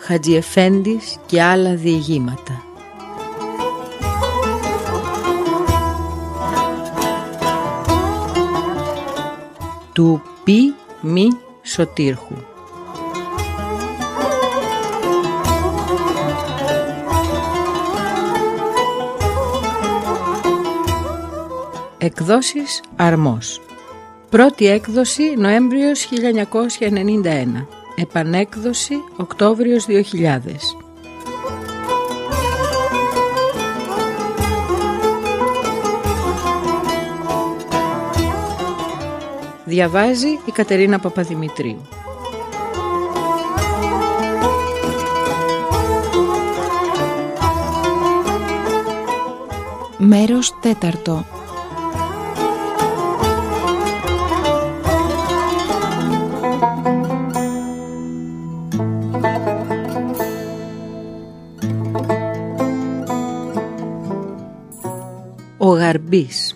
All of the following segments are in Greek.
Χατζιεφέντης και άλλα διηγήματα. Του Πι Μη Σωτήρχου. Εκδόσεις Αρμός. Πρώτη έκδοση Νοέμβριος 1991. Επανέκδοση Οκτώβριος 2000. Διαβάζει η Κατερίνα Παπαδημητρίου. Μέρος τέταρτο. Ο Γαρμπής.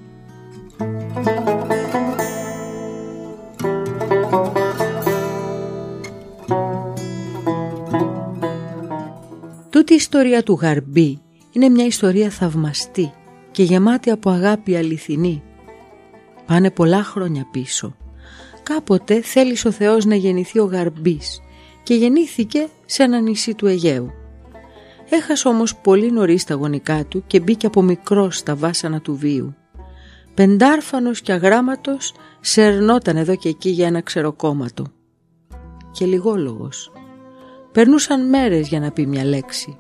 Τούτη η ιστορία του Γαρμπή είναι μια ιστορία θαυμαστή και γεμάτη από αγάπη αληθινή. Πάνε πολλά χρόνια πίσω. Κάποτε θέλησε ο Θεός να γεννηθεί ο Γαρμπής και γεννήθηκε σε ένα νησί του Αιγαίου. Έχασε όμως πολύ νωρίς τα γονικά του και μπήκε από μικρός στα βάσανα του βίου. Πεντάρφανος και αγράμματος σερνόταν εδώ και εκεί για ένα ξεροκόμματο. Και λιγόλογος. Περνούσαν μέρες για να πει μια λέξη.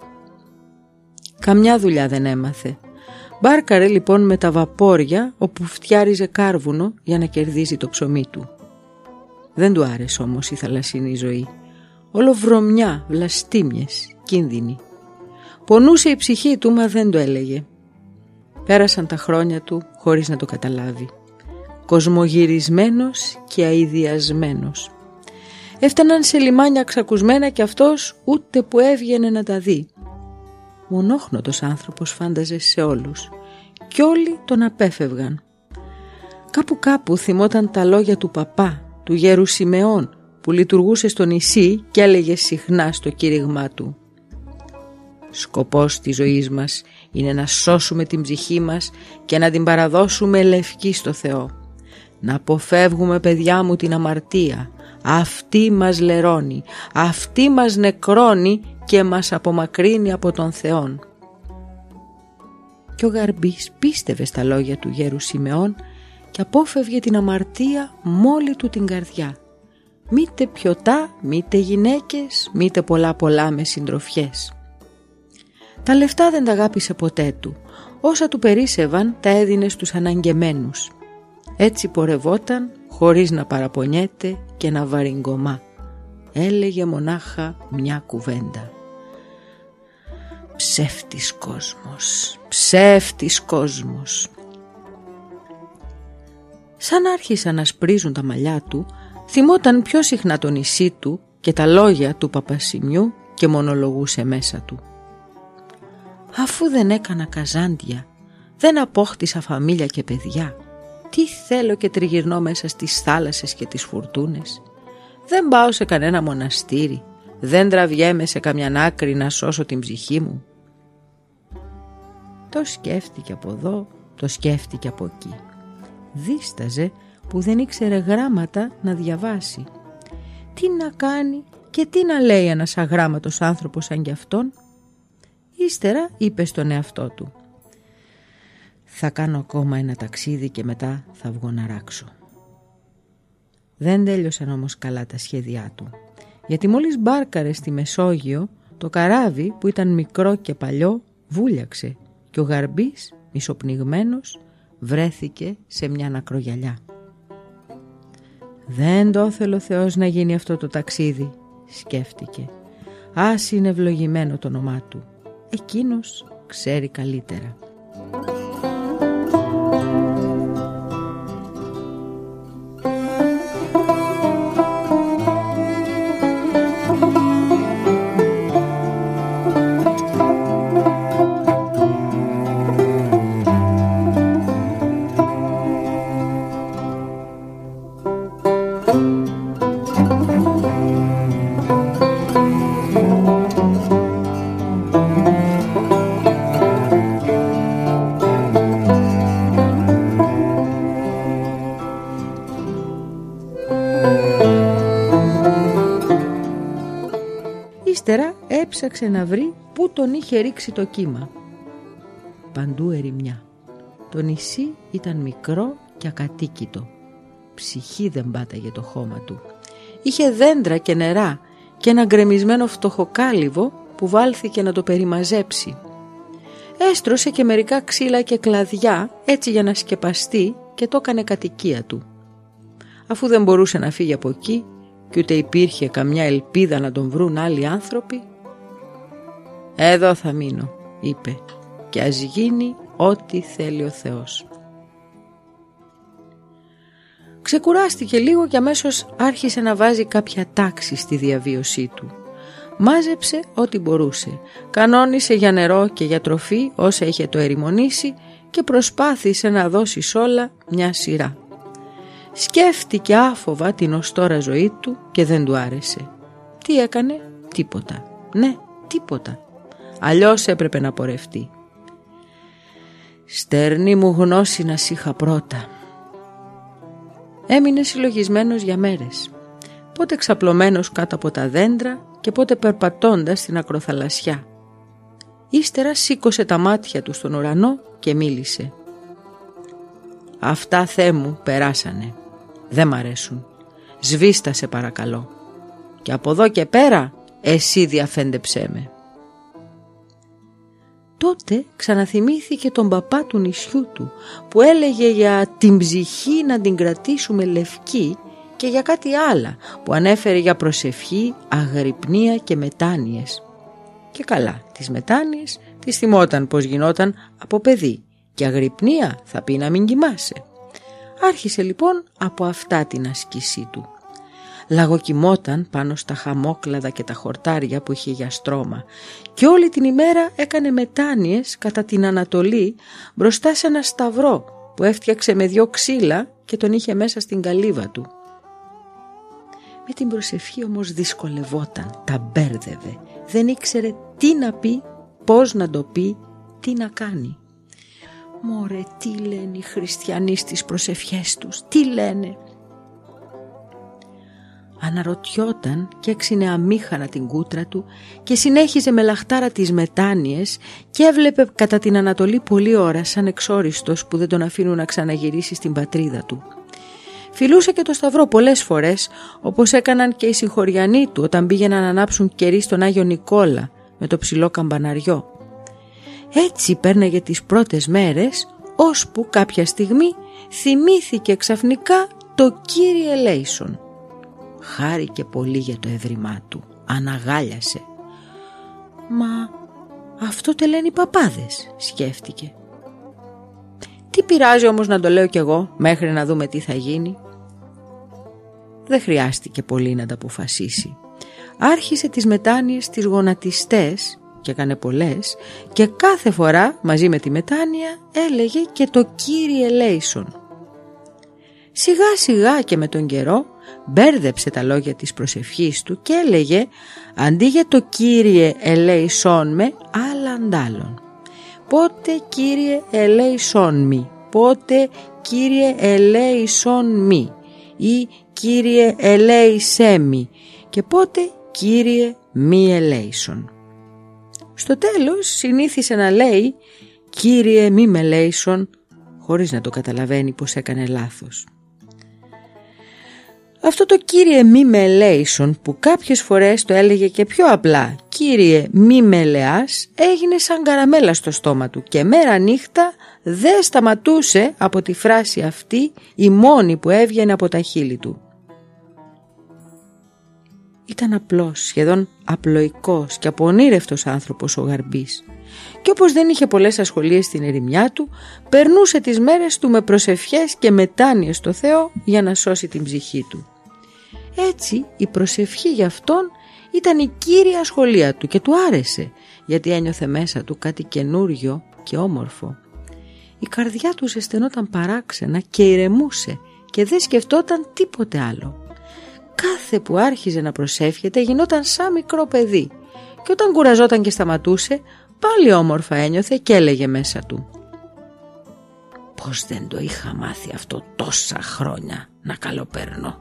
Καμιά δουλειά δεν έμαθε. Μπάρκαρε λοιπόν με τα βαπόρια όπου φτιάριζε κάρβουνο για να κερδίζει το ψωμί του. Δεν του άρεσε όμως η θαλασσινή ζωή. Όλο βρωμιά, βλαστήμιες, κίνδυνοι. Πονούσε η ψυχή του, μα δεν το έλεγε. Πέρασαν τα χρόνια του χωρίς να το καταλάβει. Κοσμογυρισμένος και αηδιασμένος. Έφταναν σε λιμάνια ξακουσμένα και αυτός ούτε που έβγαινε να τα δει. Μονόχνοτος άνθρωπος φάνταζε σε όλους κι όλοι τον απέφευγαν. Κάπου θυμόταν τα λόγια του παπά, του γέρου Σιμεών, που λειτουργούσε στο νησί και έλεγε συχνά στο κήρυγμά του: «Σκοπός της ζωής μας είναι να σώσουμε την ψυχή μας και να την παραδώσουμε λευκή στο Θεό. Να αποφεύγουμε, παιδιά μου, την αμαρτία. Αυτή μας λερώνει, αυτή μας νεκρώνει και μας απομακρύνει από τον Θεόν». Και ο Γαρμπής πίστευε στα λόγια του γέρου Σιμεών και απόφευγε την αμαρτία μόλι του την καρδιά. Μήτε πιωτά, μήτε γυναίκες, μήτε πολλά με συντροφιές. Τα λεφτά δεν τα αγάπησε ποτέ του. Όσα του περίσσευαν τα έδινε στους αναγκεμένους. Έτσι πορευόταν χωρίς να παραπονιέται και να βαριγκωμά. Έλεγε μονάχα μια κουβέντα: «Ψεύτης κόσμος, ψεύτης κόσμος». Σαν άρχισαν να σπρίζουν τα μαλλιά του, θυμόταν πιο συχνά το νησί του και τα λόγια του Παπασιμιού και μονολογούσε μέσα του: «Αφού δεν έκανα καζάντια, δεν απόκτησα φαμίλια και παιδιά, τι θέλω και τριγυρνώ μέσα στις θάλασσες και τις φουρτούνες. Δεν πάω σε κανένα μοναστήρι, δεν τραβιέμαι σε καμιαν άκρη να σώσω την ψυχή μου». Το σκέφτηκε από εδώ, το σκέφτηκε από εκεί. Δίσταζε που δεν ήξερε γράμματα να διαβάσει. Τι να κάνει και τι να λέει ένας αγράμματος άνθρωπος σαν κι αυτόν. Ύστερα είπε στον εαυτό του: «Θα κάνω ακόμα ένα ταξίδι και μετά θα βγω να ράξω». Δεν τέλειωσαν όμως καλά τα σχέδιά του, γιατί μόλις μπάρκαρε στη Μεσόγειο, το καράβι που ήταν μικρό και παλιό βούλιαξε και ο Γαρμπής, μισοπνιγμένος, βρέθηκε σε μια ακρογιαλιά. «Δεν το ήθελε ο Θεός να γίνει αυτό το ταξίδι», σκέφτηκε. «Ας είναι ευλογημένο το όνομά του. Εκείνος ξέρει καλύτερα». έψαξε να βρει πού τον είχε ρίξει το κύμα. Παντού ερημιά. Το νησί ήταν μικρό και ακατοίκητο. Ψυχή δεν πάταγε το χώμα του. Είχε δέντρα και νερά και ένα γκρεμισμένο φτωχοκάλυβο που βάλθηκε να το περιμαζέψει. Έστρωσε και μερικά ξύλα και κλαδιά έτσι για να σκεπαστεί και το έκανε κατοικία του. Αφού δεν μπορούσε να φύγει από εκεί και ούτε υπήρχε καμιά ελπίδα να τον βρουν άλλοι άνθρωποι, «Εδώ θα μείνω», είπε, «και ας γίνει ό,τι θέλει ο Θεός». Ξεκουράστηκε λίγο και αμέσως άρχισε να βάζει κάποια τάξη στη διαβίωσή του. Μάζεψε ό,τι μπορούσε, κανόνισε για νερό και για τροφή όσα είχε το ερημονήσει και προσπάθησε να δώσει σ' όλα μια σειρά. Σκέφτηκε άφοβα την ως τώρα ζωή του και δεν του άρεσε. Τι έκανε? Τίποτα. Ναι, τίποτα. Αλλιώς έπρεπε να πορευτεί. «Στερνή μου γνώση να σ' είχα πρώτα». Έμεινε συλλογισμένος για μέρες, πότε ξαπλωμένος κάτω από τα δέντρα και πότε περπατώντας στην ακροθαλασσιά. Ύστερα σήκωσε τα μάτια του στον ουρανό και μίλησε. «Αυτά, Θεέ μου, περάσανε. Δεν μ' αρέσουν. Σβήστα σε παρακαλώ. Και από εδώ και πέρα εσύ διαφέντεψέ με». Τότε ξαναθυμήθηκε τον παπά του νησιού του που έλεγε για την ψυχή να την κρατήσουμε λευκή και για κάτι άλλα που ανέφερε για προσευχή, αγρυπνία και μετάνοιες. Και καλά, τις μετάνοιες τις θυμόταν πως γινόταν από παιδί και αγρυπνία θα πει να μην κοιμάσαι. Άρχισε λοιπόν από αυτά την άσκησή του. Λαγοκοιμόταν πάνω στα χαμόκλαδα και τα χορτάρια που είχε για στρώμα και όλη την ημέρα έκανε μετάνοιες κατά την Ανατολή μπροστά σε ένα σταυρό που έφτιαξε με 2 ξύλα και τον είχε μέσα στην καλύβα του. Με την προσευχή όμως δυσκολευόταν, τα μπέρδευε, δεν ήξερε τι να πει, πώς να το πει, τι να κάνει. «Μωρέ, τι λένε οι χριστιανοί στις προσευχές τους, τι λένε?» Αναρωτιόταν και έξινε αμήχανα την κούτρα του και συνέχιζε με λαχτάρα τις μετάνοιες και έβλεπε κατά την Ανατολή πολλή ώρα σαν εξόριστος που δεν τον αφήνουν να ξαναγυρίσει στην πατρίδα του. Φιλούσε και το σταυρό πολλές φορές, όπως έκαναν και οι συγχωριανοί του όταν πήγαιναν να ανάψουν κερί στον Άγιο Νικόλα με το ψηλό καμπαναριό. Έτσι πέρναγε τις πρώτες μέρες, ώσπου κάποια στιγμή θυμήθηκε ξαφνικά το Κύριε Ελέησον. Χάρηκε πολύ για το εύρημά του, αναγάλιασε. «Μα αυτό τε λένε οι παπάδες», σκέφτηκε. «Τι πειράζει όμως να το λέω κι εγώ μέχρι να δούμε τι θα γίνει?» Δεν χρειάστηκε πολύ να τα αποφασίσει. Άρχισε τις μετάνοιες τις γονατιστές και έκανε πολλές και κάθε φορά μαζί με τη μετάνοια έλεγε και το Κύριε Ελέησον. Σιγά σιγά και με τον καιρό μπέρδεψε τα λόγια της προσευχής του και έλεγε αντί για το Κύριε ελέησόν με άλλα αντάλλον. Πότε Κύριε ελέησόν μη, πότε Κύριε ελέησόν μη ή Κύριε ελέησέ μη και πότε Κύριε μη ελέησον. Στο τέλος συνήθισε να λέει Κύριε μη με ελέησον χωρίς να το καταλαβαίνει πως έκανε λάθος. Αυτό το Κύριε μη με ελέησον που κάποιες φορές το έλεγε και πιο απλά Κύριε μη με ελεάς έγινε σαν καραμέλα στο στόμα του και μέρα νύχτα δεν σταματούσε από τη φράση αυτή η μόνη που έβγαινε από τα χείλη του. Ήταν απλός, σχεδόν απλοϊκός και απονήρευτος άνθρωπος ο Γαρμπής και όπως δεν είχε πολλές ασχολίες στην ερημιά του περνούσε τις μέρες του με προσευχές και μετάνοιες στο Θεό για να σώσει την ψυχή του. Έτσι η προσευχή για αυτόν ήταν η κύρια σχολεία του και του άρεσε γιατί ένιωθε μέσα του κάτι καινούριο και όμορφο. Η καρδιά του ζεσθενόταν παράξενα και ηρεμούσε και δεν σκεφτόταν τίποτε άλλο. Κάθε που άρχιζε να προσεύχεται γινόταν σαν μικρό παιδί και όταν κουραζόταν και σταματούσε πάλι όμορφα ένιωθε και έλεγε μέσα του «Πώς δεν το είχα μάθει αυτό τόσα χρόνια να καλοπερνώ».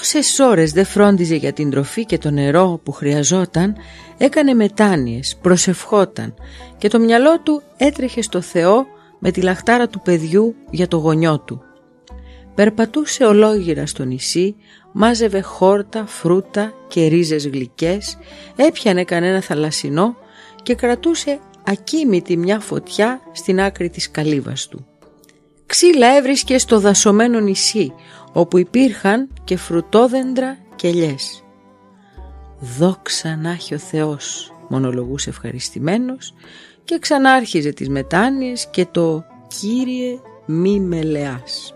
Όσες ώρες δεν φρόντιζε για την τροφή και το νερό που χρειαζόταν, έκανε μετάνοιες, προσευχόταν και το μυαλό του έτρεχε στο Θεό με τη λαχτάρα του παιδιού για το γονιό του. Περπατούσε ολόγυρα στο νησί, μάζευε χόρτα, φρούτα και ρίζες γλυκές, έπιανε κανένα θαλασσινό και κρατούσε ακίμητη μια φωτιά στην άκρη της καλύβας του. Ξύλα έβρισκε στο δασωμένο νησί, όπου υπήρχαν και φρουτόδεντρα και ελιές. «Δόξα να έχει ο Θεός», μονολογούσε ευχαριστημένος και ξανάρχιζε τις μετάνοιες και το «Κύριε μη με λεάς».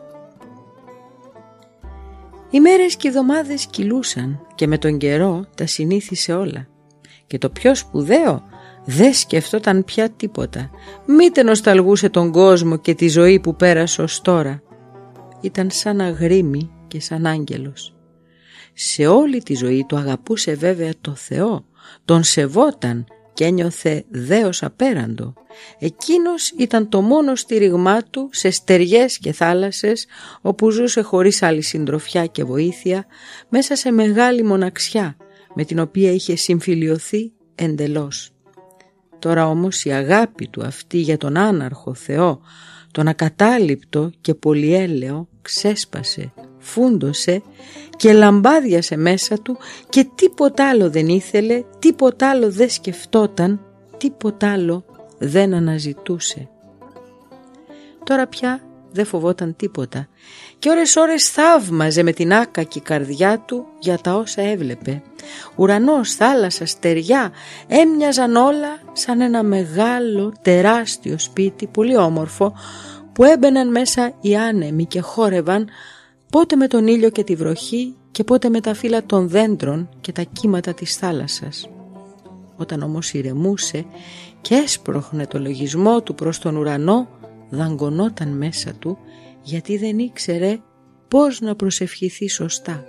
Οι μέρες και οι εβδομάδες κυλούσαν και με τον καιρό τα συνήθισε όλα. Και το πιο σπουδαίο, δεν σκεφτόταν πια τίποτα, μήτε νοσταλγούσε τον κόσμο και τη ζωή που πέρασε ως τώρα. Ήταν σαν αγρίμη και σαν άγγελος. Σε όλη τη ζωή του αγαπούσε βέβαια το Θεό, τον σεβόταν και ένιωθε δέος απέραντο. Εκείνος ήταν το μόνο στήριγμά του σε στεριές και θάλασσες, όπου ζούσε χωρίς άλλη συντροφιά και βοήθεια, μέσα σε μεγάλη μοναξιά με την οποία είχε συμφιλιωθεί εντελώς. Τώρα όμως η αγάπη του αυτή για τον άναρχο Θεό, τον ακατάληπτο και πολυέλαιο, ξέσπασε, φούντωσε και λαμπάδιασε μέσα του και τίποτα άλλο δεν ήθελε, τίποτα άλλο δεν σκεφτόταν, τίποτα άλλο δεν αναζητούσε. Τώρα πια δεν φοβόταν τίποτα και ώρες θαύμαζε με την άκακη καρδιά του για τα όσα έβλεπε. Ουρανός, θάλασσα, στεριά, έμοιαζαν όλα σαν ένα μεγάλο τεράστιο σπίτι, πολύ όμορφο, που έμπαιναν μέσα οι άνεμοι και χόρευαν πότε με τον ήλιο και τη βροχή και πότε με τα φύλλα των δέντρων και τα κύματα της θάλασσας. Όταν όμως ηρεμούσε και έσπροχνε το λογισμό του προς τον ουρανό, δαγκωνόταν μέσα του γιατί δεν ήξερε πώς να προσευχηθεί σωστά.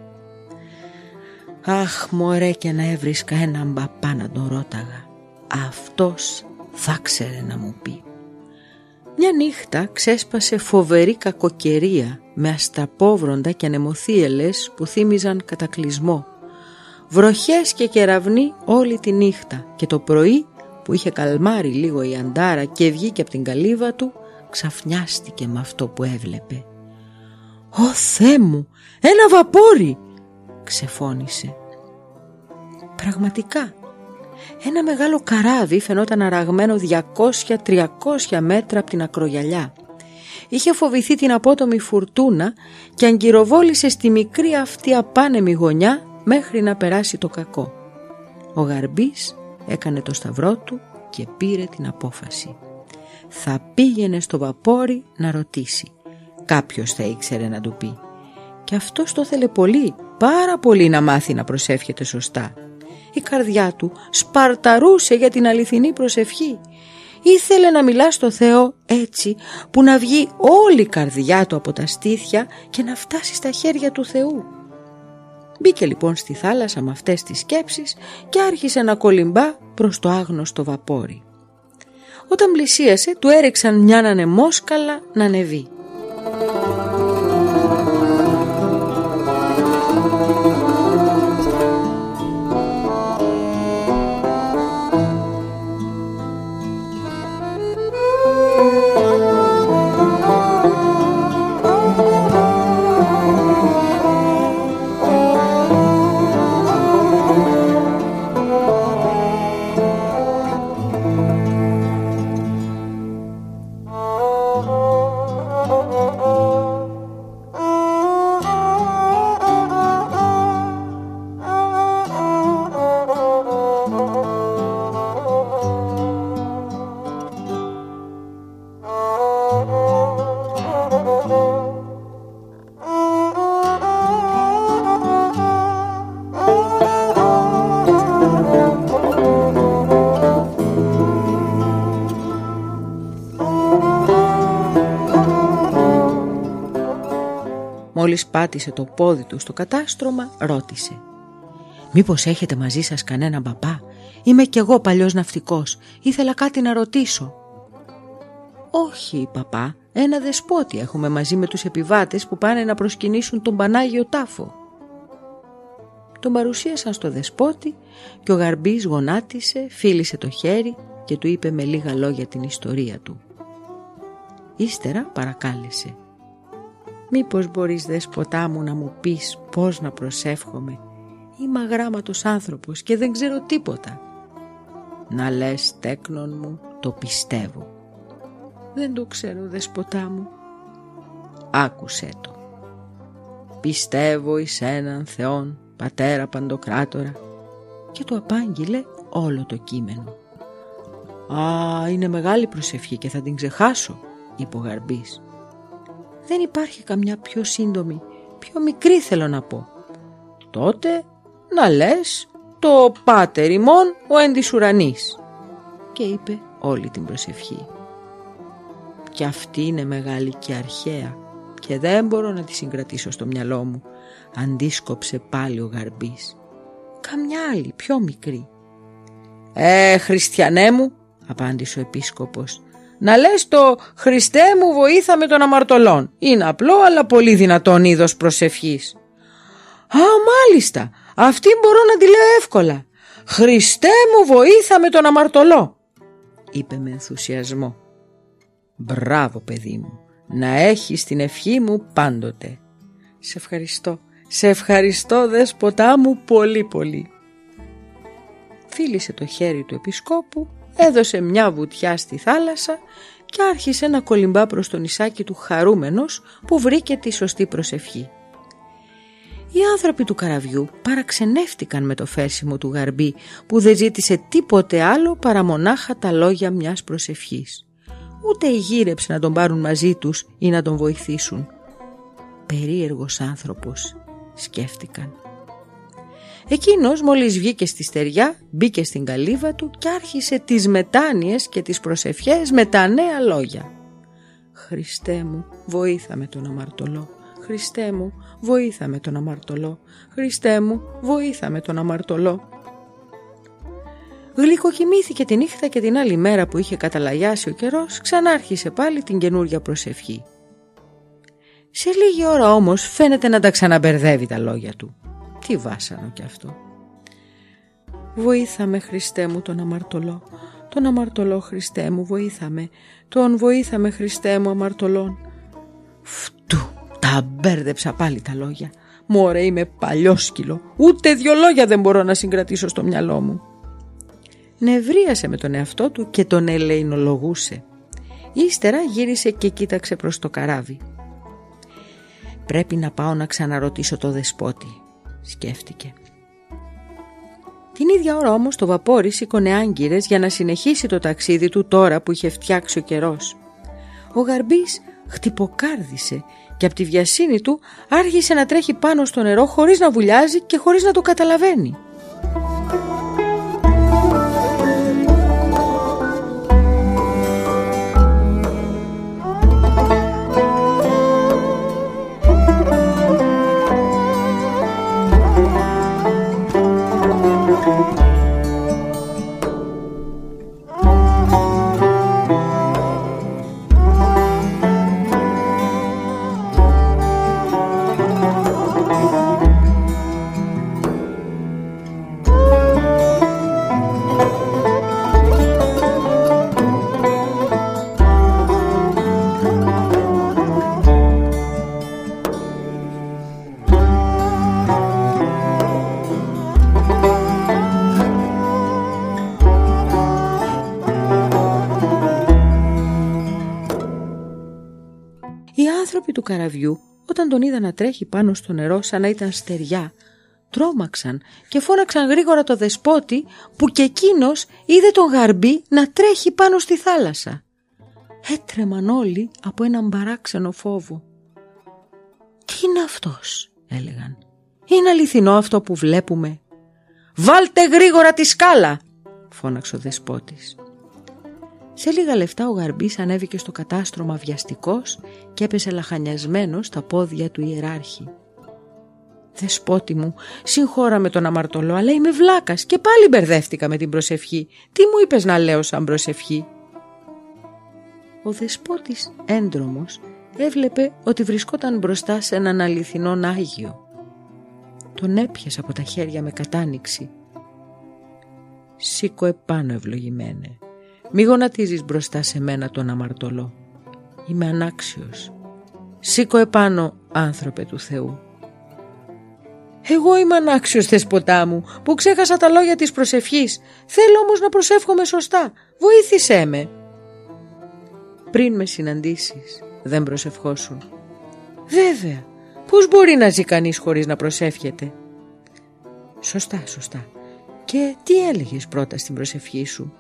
«Αχ μωρέ, και να έβρισκα έναν παπά να τον ρώταγα, αυτός θα ξέρε να μου πει». Μια νύχτα ξέσπασε φοβερή κακοκαιρία με αστραπόβροντα και ανεμοθύελες που θύμιζαν κατακλυσμό. Βροχές και κεραυνοί όλη τη νύχτα και το πρωί που είχε καλμάρει λίγο η αντάρα και βγήκε από την καλύβα του, ξαφνιάστηκε με αυτό που έβλεπε. «Ω Θεέ μου, ένα βαπόρι!» ξεφώνησε. Πραγματικά, ένα μεγάλο καράβι φαινόταν αραγμένο 200-300 μέτρα από την ακρογιαλιά. Είχε φοβηθεί την απότομη φουρτούνα και αγκυροβόλησε στη μικρή αυτή απάνεμη γωνιά μέχρι να περάσει το κακό. Ο Γαρμπής έκανε το σταυρό του και πήρε την απόφαση. Θα πήγαινε στο βαπόρι να ρωτήσει. Κάποιος θα ήξερε να του πει. Και αυτός το ήθελε πολύ, πάρα πολύ να μάθει να προσεύχεται σωστά. Η καρδιά του σπαρταρούσε για την αληθινή προσευχή. Ήθελε να μιλά στο Θεό έτσι που να βγει όλη η καρδιά του από τα στήθια και να φτάσει στα χέρια του Θεού. Μπήκε λοιπόν στη θάλασσα με αυτές τις σκέψεις και άρχισε να κολυμπά προς το άγνωστο βαπόρι. Όταν πλησίασε του έριξαν μια ανεμόσκαλα να ανεβεί. Μόλις πάτησε το πόδι του στο κατάστρωμα, ρώτησε. «Μήπως έχετε μαζί σας κανέναν παπά? Είμαι κι εγώ παλιός ναυτικός. Ήθελα κάτι να ρωτήσω». «Όχι, παπά, ένα δεσπότη έχουμε μαζί με τους επιβάτες που πάνε να προσκυνήσουν τον Πανάγιο Τάφο». Τον παρουσίασαν στο δεσπότη και ο Γαρμπής γονάτισε, φίλησε το χέρι και του είπε με λίγα λόγια την ιστορία του. Ύστερα παρακάλεσε: «Μήπως μπορείς, δεσποτά μου, να μου πεις πώς να προσεύχομαι? Είμαι αγράμματος άνθρωπος και δεν ξέρω τίποτα». «Να λες, τέκνον μου, το πιστεύω». «Δεν το ξέρω, δεσποτά μου». «Άκουσέ το. Πιστεύω εις έναν Θεόν, Πατέρα Παντοκράτορα». Και του απάγγειλε όλο το κείμενο. «Α, είναι μεγάλη προσευχή και θα την ξεχάσω», είπε ο Γαρμπής. «Δεν υπάρχει καμιά πιο σύντομη, πιο μικρή θέλω να πω». «Τότε να λες το Πάτερ ημών ο εν της ουρανής». Και είπε όλη την προσευχή. «Και αυτή είναι μεγάλη και αρχαία και δεν μπορώ να τη συγκρατήσω στο μυαλό μου», αντίσκοψε πάλι ο Γαρμπής. «Καμιά άλλη πιο μικρή». «Χριστιανέ μου», απάντησε ο επίσκοπος, «να λες το Χριστέ μου βοήθαμε των αμαρτωλών. Είναι απλό αλλά πολύ δυνατόν είδος προσευχής». «Α, μάλιστα, αυτή μπορώ να τη λέω εύκολα. Χριστέ μου βοήθαμε τον αμαρτωλό», είπε με ενθουσιασμό. «Μπράβο, παιδί μου, να έχεις την ευχή μου πάντοτε». Σε ευχαριστώ δεσποτά μου πολύ πολύ». Φίλησε το χέρι του επισκόπου, έδωσε μια βουτιά στη θάλασσα και άρχισε να κολυμπά προς το νησάκι του χαρούμενος που βρήκε τη σωστή προσευχή. Οι άνθρωποι του καραβιού παραξενεύτηκαν με το φέρσιμο του Γαρμπή που δεν ζήτησε τίποτε άλλο παρά μονάχα τα λόγια μιας προσευχής. Ούτε γύρεψε να τον πάρουν μαζί τους ή να τον βοηθήσουν. «Περίεργος άνθρωπος», σκέφτηκαν. Εκείνος μόλις βγήκε στη στεριά, μπήκε στην καλύβα του και άρχισε τις μετάνοιες και τις προσευχές με τα νέα λόγια. «Χριστέ μου, βοήθαμε τον αμαρτωλό. Χριστέ μου, βοήθαμε τον αμαρτωλό. Χριστέ μου, βοήθαμε τον αμαρτωλό». Γλυκοκοιμήθηκε τη νύχτα και την άλλη μέρα που είχε καταλαγιάσει ο καιρός ξανάρχισε πάλι την καινούρια προσευχή. Σε λίγη ώρα όμως φαίνεται να τα ξαναμπερδεύει τα λόγια του. Τι βάσανο κι αυτό. «Βοήθαμε, Χριστέ μου, τον αμαρτωλό. Τον αμαρτωλό, Χριστέ μου, βοήθαμε. Τον βοήθαμε, Χριστέ μου, αμαρτωλόν». Φτου, τα μπέρδεψα πάλι τα λόγια. «Μωρέ, είμαι παλιόσκυλο. Ούτε 2 λόγια δεν μπορώ να συγκρατήσω στο μυαλό μου». Νευρίασε με τον εαυτό του και τον ελεηνολογούσε. Ύστερα γύρισε και κοίταξε προς το καράβι. «Πρέπει να πάω να ξαναρωτήσω το δεσπότη», σκέφτηκε. Την ίδια ώρα όμως το βαπόρι σήκωνε άγκυρες για να συνεχίσει το ταξίδι του τώρα που είχε φτιάξει ο καιρός. Ο Γαρμπής χτυποκάρδισε και από τη βιασύνη του άρχισε να τρέχει πάνω στο νερό χωρίς να βουλιάζει και χωρίς να το καταλαβαίνει. Οι άνθρωποι του καραβιού, όταν τον είδαν να τρέχει πάνω στο νερό σαν να ήταν στεριά, τρόμαξαν και φώναξαν γρήγορα το δεσπότη που κι εκείνος είδε τον Γαρμπή να τρέχει πάνω στη θάλασσα. Έτρεμαν όλοι από έναν παράξενο φόβο. «Τι είναι αυτός?» έλεγαν. «Είναι αληθινό αυτό που βλέπουμε?» «Βάλτε γρήγορα τη σκάλα!» φώναξε ο δεσπότης. Σε λίγα λεφτά ο Γαρμπής ανέβηκε στο κατάστρωμα βιαστικός και έπεσε λαχανιασμένος στα πόδια του ιεράρχη. «Δεσπότη μου, συγχώρα με τον αμαρτωλό, αλλά είμαι βλάκας και πάλι μπερδεύτηκα με την προσευχή. Τι μου είπες να λέω σαν προσευχή?» Ο δεσπότης έντρομος έβλεπε ότι βρισκόταν μπροστά σε έναν αληθινόν Άγιο. Τον έπιασε από τα χέρια με κατάνοιξη. «Σήκω επάνω, ευλογημένε. Μη γονατίζεις μπροστά σε μένα τον αμαρτωλό. Είμαι ανάξιος. Σήκω επάνω, άνθρωπε του Θεού». «Εγώ είμαι ανάξιος, δεσποτά μου, που ξέχασα τα λόγια της προσευχής. Θέλω όμως να προσεύχομαι σωστά. Βοήθησέ με». «Πριν με συναντήσεις, δεν προσευχόσουν». «Βέβαια, πώς μπορεί να ζει κανείς χωρίς να προσεύχεται?» «Σωστά, σωστά. Και τι έλεγες πρώτα στην προσευχή σου?»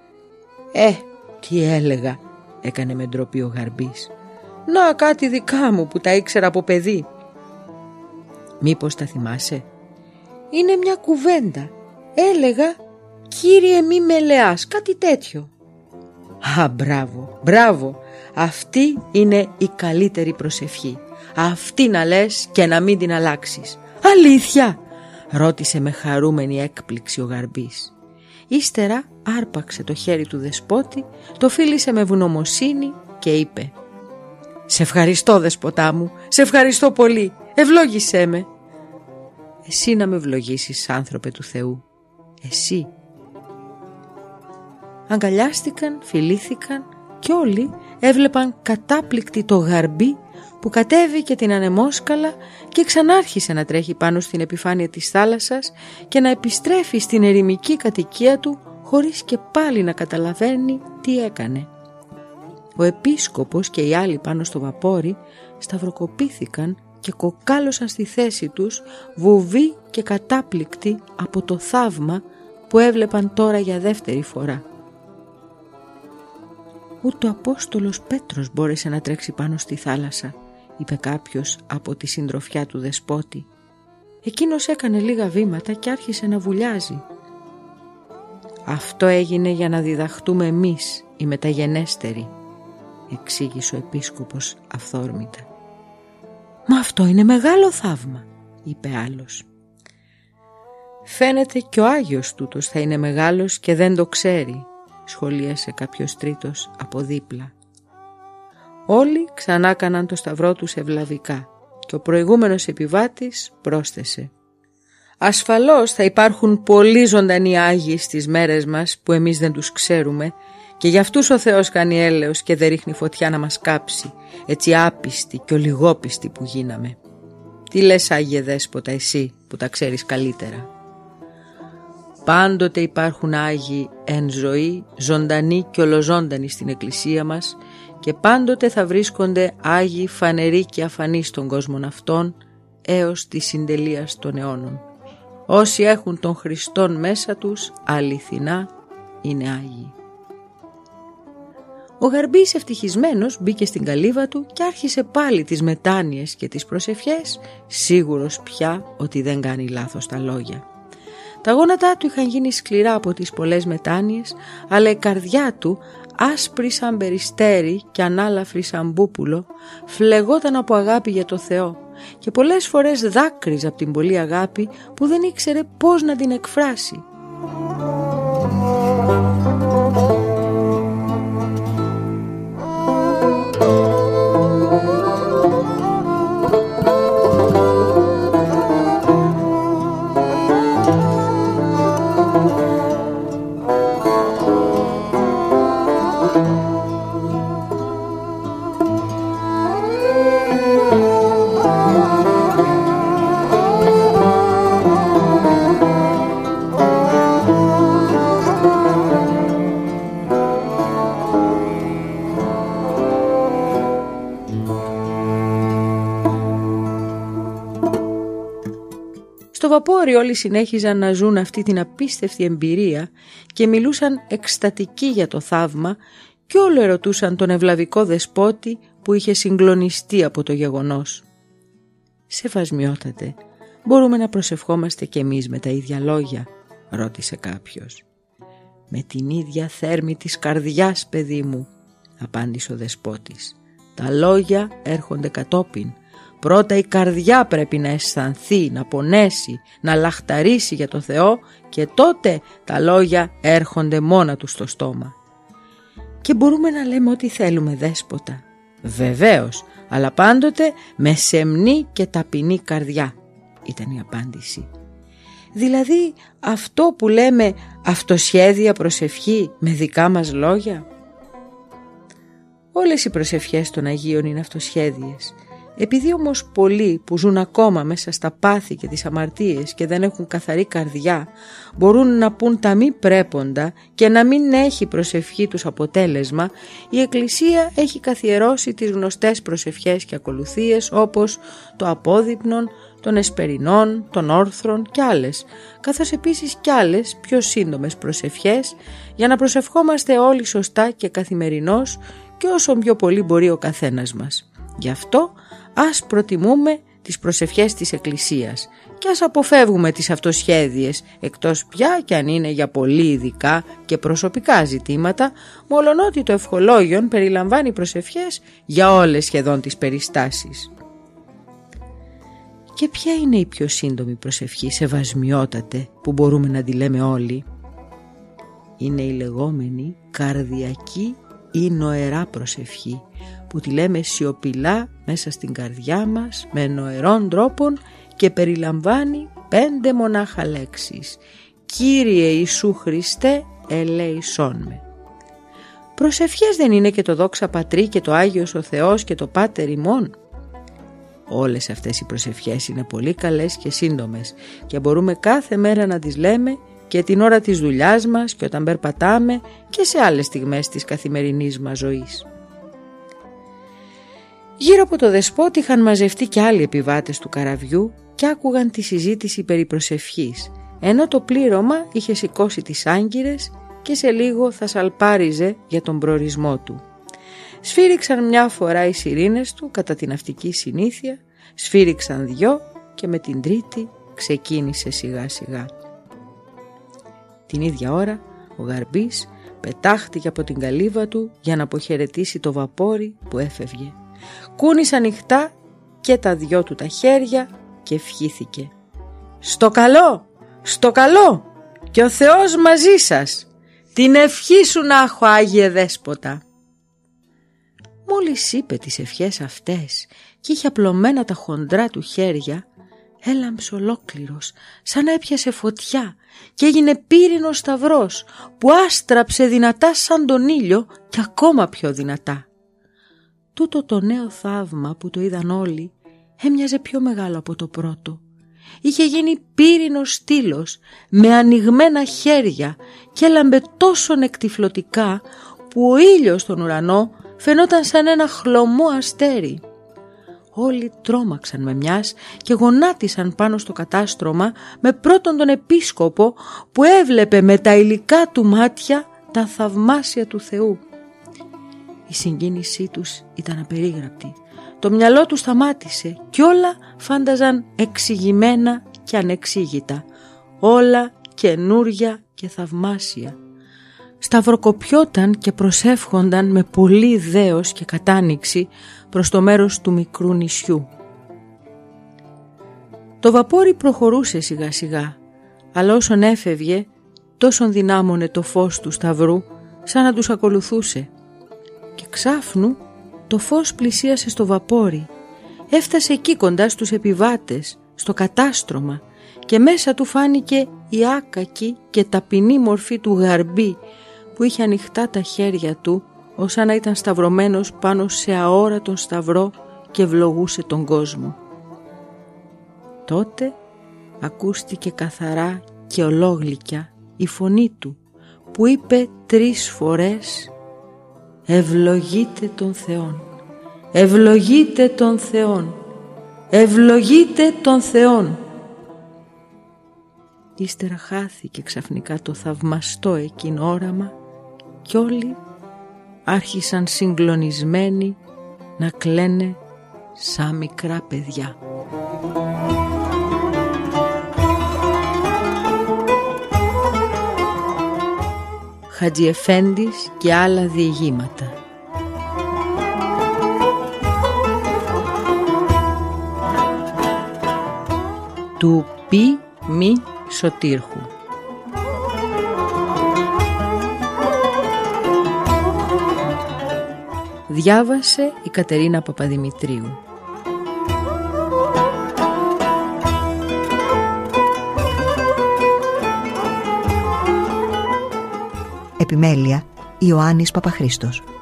Τι έλεγα», έκανε με ντροπή ο Γαρμπής. «Να, κάτι δικά μου που τα ήξερα από παιδί». «Μήπως τα θυμάσαι?» «Είναι μια κουβέντα. Έλεγα «Κύριε μη με λεάς», κάτι τέτοιο». «Α, μπράβο, μπράβο. Αυτή είναι η καλύτερη προσευχή. Αυτή να λες και να μην την αλλάξεις». «Αλήθεια?» ρώτησε με χαρούμενη έκπληξη ο Γαρμπής. Ύστερα άρπαξε το χέρι του δεσπότη, το φίλησε με ευγνωμοσύνη και είπε: «Σε ευχαριστώ, δεσποτά μου, σε ευχαριστώ πολύ, ευλόγησέ με». «Εσύ να με ευλογήσεις, άνθρωπε του Θεού, εσύ». Αγκαλιάστηκαν, φιλήθηκαν και όλοι έβλεπαν κατάπληκτοι το Γαρμπή που κατέβηκε την ανεμόσκαλα και ξανάρχισε να τρέχει πάνω στην επιφάνεια της θάλασσας και να επιστρέφει στην ερημική κατοικία του χωρίς και πάλι να καταλαβαίνει τι έκανε. Ο επίσκοπος και οι άλλοι πάνω στο βαπόρι σταυροκοπήθηκαν και κοκάλωσαν στη θέση τους, βουβοί και κατάπληκτοι από το θαύμα που έβλεπαν τώρα για δεύτερη φορά. «Ούτε ο Απόστολος Πέτρος μπόρεσε να τρέξει πάνω στη θάλασσα», είπε κάποιος από τη συντροφιά του δεσπότη. «Εκείνος έκανε λίγα βήματα και άρχισε να βουλιάζει». «Αυτό έγινε για να διδαχτούμε εμείς οι μεταγενέστεροι», εξήγησε ο επίσκοπος αυθόρμητα. «Μα αυτό είναι μεγάλο θαύμα», είπε άλλος. «Φαίνεται και ο Άγιος τούτος θα είναι μεγάλος και δεν το ξέρει», σχολίασε κάποιος τρίτος από δίπλα. Όλοι ξανά κάναν το σταυρό τους ευλαβικά και ο προηγούμενος επιβάτης πρόσθεσε: «Ασφαλώς θα υπάρχουν πολλοί ζωντανοί Άγιοι στις μέρες μας που εμείς δεν τους ξέρουμε και για αυτούς ο Θεός κάνει έλεος και δεν ρίχνει φωτιά να μας κάψει, έτσι άπιστοι και ολιγόπιστοι που γίναμε. Τι λες, Άγιε Δέσποτα, εσύ που τα ξέρεις καλύτερα?» «Πάντοτε υπάρχουν Άγιοι εν ζωή, ζωντανοί και ολοζώντανοι στην Εκκλησία μας και πάντοτε θα βρίσκονται Άγιοι φανεροί και αφανείς στον κόσμο αυτόν έως τη συντελείας των αιώνων. Όσοι έχουν τον Χριστόν μέσα τους αληθινά είναι Άγιοι». Ο Γαρμπής ευτυχισμένος μπήκε στην καλύβα του και άρχισε πάλι τις μετάνοιες και τις προσευχές, σίγουρος πια ότι δεν κάνει λάθος τα λόγια. Τα γόνατά του είχαν γίνει σκληρά από τις πολλές μετάνοιες, αλλά η καρδιά του, άσπρη σαν περιστέρι και ανάλαφρη σαν μπούπουλο, φλεγόταν από αγάπη για το Θεό και πολλές φορές δάκρυζε από την πολλή αγάπη που δεν ήξερε πώς να την εκφράσει. Στο βαπόρι όλοι συνέχιζαν να ζουν αυτή την απίστευτη εμπειρία και μιλούσαν εκστατικοί για το θαύμα και όλο ερωτούσαν τον ευλαβικό δεσπότη που είχε συγκλονιστεί από το γεγονός. «Σεβασμιότατε, μπορούμε να προσευχόμαστε κι εμείς με τα ίδια λόγια?» ρώτησε κάποιος. «Με την ίδια θέρμη της καρδιάς, παιδί μου», απάντησε ο δεσπότης. «Τα λόγια έρχονται κατόπιν. Πρώτα η καρδιά πρέπει να αισθανθεί, να πονέσει, να λαχταρίσει για το Θεό και τότε τα λόγια έρχονται μόνα του στο στόμα». «Και μπορούμε να λέμε ό,τι θέλουμε, δέσποτα?» «Βεβαίως, αλλά πάντοτε με σεμνή και ταπεινή καρδιά». ήταν η απάντηση. Δηλαδή αυτό που λέμε αυτοσχέδια προσευχή με δικά μας λόγια. Όλες οι προσευχές των Αγίων είναι αυτοσχέδιες. Επειδή όμως πολλοί που ζουν ακόμα μέσα στα πάθη και τις αμαρτίες και δεν έχουν καθαρή καρδιά μπορούν να πούν τα μη πρέποντα και να μην έχει η προσευχή τους αποτέλεσμα, η Εκκλησία έχει καθιερώσει τις γνωστές προσευχές και ακολουθίες όπως το απόδειπνον, των εσπερινών, των όρθρων και άλλες, καθώς επίσης και άλλες πιο σύντομες προσευχές για να προσευχόμαστε όλοι σωστά και καθημερινώς και όσο πιο πολύ μπορεί ο καθένας μας. Γι' αυτό ας προτιμούμε τις προσευχές της Εκκλησίας και ας αποφεύγουμε τις αυτοσχέδιες, εκτός πια και αν είναι για πολύ ειδικά και προσωπικά ζητήματα, μολονότι το ευχολόγιον περιλαμβάνει προσευχές για όλες σχεδόν τις περιστάσεις. Και ποια είναι η πιο σύντομη προσευχή, σεβασμιότατε, που μπορούμε να τη λέμε όλοι? Είναι η λεγόμενη καρδιακή ή νοερά προσευχή, που τη λέμε σιωπηλά μέσα στην καρδιά μας με νοερών τρόπων και περιλαμβάνει 5 μονάχα λέξεις. Κύριε Ιησού Χριστέ, ελέησόν με. Προσευχές δεν είναι και το δόξα Πατρί και το Άγιος ο Θεός και το Πάτερ ημών? Όλες αυτές οι προσευχές είναι πολύ καλές και σύντομες και μπορούμε κάθε μέρα να τις λέμε και την ώρα της δουλειάς μας και όταν περπατάμε και σε άλλες στιγμές της καθημερινής μας ζωής. Γύρω από το δεσπότη είχαν μαζευτεί και άλλοι επιβάτες του καραβιού και άκουγαν τη συζήτηση περί προσευχής, ενώ το πλήρωμα είχε σηκώσει τις άγκυρες και σε λίγο θα σαλπάριζε για τον προορισμό του. Σφύριξαν μια φορά οι σιρήνες του κατά την ναυτική συνήθεια, σφύριξαν 2 και με την τρίτη ξεκίνησε σιγά σιγά. Την ίδια ώρα ο Γαρμπής πετάχτηκε από την καλύβα του για να αποχαιρετήσει το βαπόρι που έφευγε. Κούνησε ανοιχτά και τα 2 του τα χέρια και ευχήθηκε. «Στο καλό, στο καλό και ο Θεός μαζί σας. Την ευχή σου να έχω, Άγιε Δέσποτα». Μόλις είπε τις ευχές αυτές και είχε απλωμένα τα χοντρά του χέρια, έλαμψε ολόκληρος σαν να έπιασε φωτιά και έγινε πύρινος σταυρός που άστραψε δυνατά σαν τον ήλιο και ακόμα πιο δυνατά. Τούτο το νέο θαύμα που το είδαν όλοι έμοιαζε πιο μεγάλο από το πρώτο. Είχε γίνει πύρινος στήλος με ανοιγμένα χέρια και έλαμπε τόσο νεκτυφλωτικά που ο ήλιος στον ουρανό φαινόταν σαν ένα χλωμό αστέρι. Όλοι τρόμαξαν με μιας και γονάτισαν πάνω στο κατάστρωμα με πρώτον τον επίσκοπο που έβλεπε με τα υλικά του μάτια τα θαυμάσια του Θεού. Η συγκίνησή τους ήταν απερίγραπτη. Το μυαλό τους σταμάτησε και όλα φάνταζαν εξηγημένα και ανεξήγητα. Όλα καινούρια και θαυμάσια. Σταυροκοπιόταν και προσεύχονταν με πολύ δέος και κατάνοιξη προς το μέρος του μικρού νησιού. Το βαπόρι προχωρούσε σιγά σιγά, αλλά όσον έφευγε τόσον δυνάμωνε το φως του σταυρού σαν να τους ακολουθούσε. Και ξάφνου το φως πλησίασε στο βαπόρι, έφτασε εκεί κοντά στους επιβάτες, στο κατάστρωμα και μέσα του φάνηκε η άκακη και ταπεινή μορφή του Γαρμπή που είχε ανοιχτά τα χέρια του ως να ήταν σταυρωμένος πάνω σε αόρατον σταυρό και ευλογούσε τον κόσμο. Τότε ακούστηκε καθαρά και ολόγλυκια η φωνή του που είπε 3 φορές «Ευλογείτε τον Θεόν, ευλογείτε τον Θεόν, ευλογείτε τον Θεόν». Ύστερα χάθηκε ξαφνικά το θαυμαστό εκείνο όραμα κι όλοι άρχισαν συγκλονισμένοι να κλαίνε σαν μικρά παιδιά. Χατζιεφέντης και άλλα διηγήματα. Του Πι Μη Σωτήρχου. Διάβασε η Κατερίνα Παπαδημητρίου. Επιμέλεια Ιωάννης Παπαχρήστος.